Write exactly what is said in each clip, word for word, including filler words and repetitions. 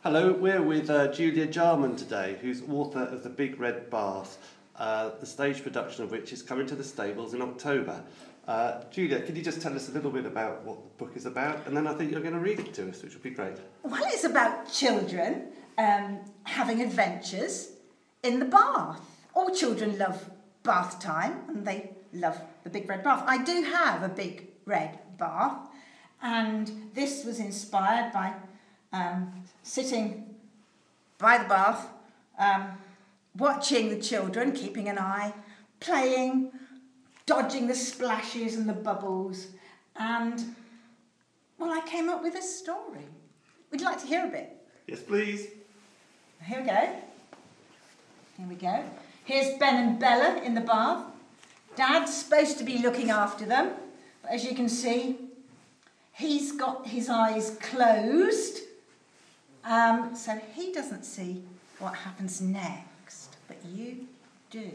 Hello, we're with uh, Julia Jarman today, who's author of The Big Red Bath, uh, the stage production of which is coming to the stables in October. Uh, Julia, can you just tell us a little bit about what the book is about? And then I think you're going to read it to us, which will be great. Well, it's about children um, having adventures in the bath. All children love bath time, and they love the Big Red Bath. I do have a big red bath, and this was inspired by um, sitting by the bath, um, watching the children, keeping an eye, playing, dodging the splashes and the bubbles, and, well, I came up with a story. Would you like to hear a bit? Yes, please. Here we go. Here we go. Here's Ben and Bella in the bath. Dad's supposed to be looking after them, but as you can see, he's got his eyes closed, um, so he doesn't see what happens next, but you do.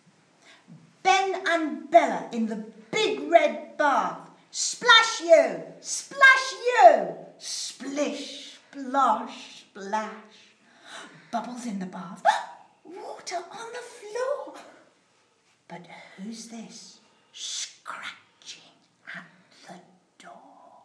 Ben and Bella in the big red bath. Splash you, splash you, splish, splosh, splash. Bubbles in the bath, water on the floor. But who's this scratching at the door?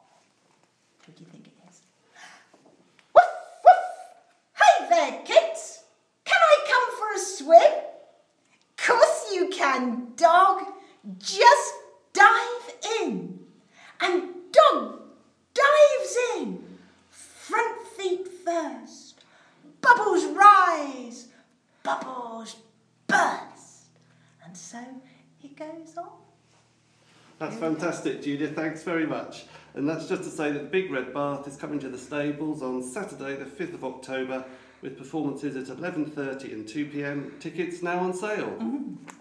Who do you think it is? Woof, woof! Hey there, kids! Can I come for a swim? Course you can, dog. Just dive in. And dog dives in. Front feet first. Bubbles rise. Bubbles burst. And so it goes on. That's fantastic, Julia. Thanks very much. And that's just to say that The Big Red Bath is coming to the stables on Saturday, the fifth of October, with performances at eleven thirty and two p m. Tickets now on sale. Mm.